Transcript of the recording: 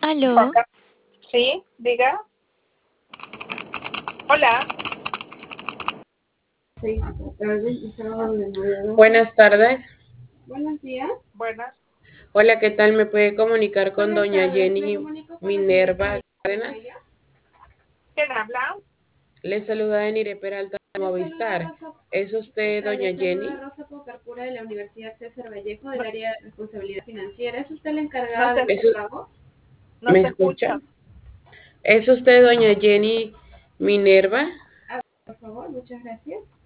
Aló, Sí, diga. Hola. Buenas tardes. Buenos días. Buenas. Hola, ¿qué tal? ¿Me puede comunicar con Buenas doña tardes. Me Jenny comunico con la señorita Minerva Mireya. Cárdenas? ¿Quién habla? Le saluda Enire Peralta de Le saluda Movistar. Rosa. ¿Es usted Le doña saluda Jenny? Rosa Pocarpura de la Universidad César Vallejo del No, área de responsabilidad financiera. ¿Es usted la no encargada de se, los ¿Es, pagos? no ¿Me se escucha? escucha. ¿Es usted doña Jenny Minerva? Por favor, muchas gracias.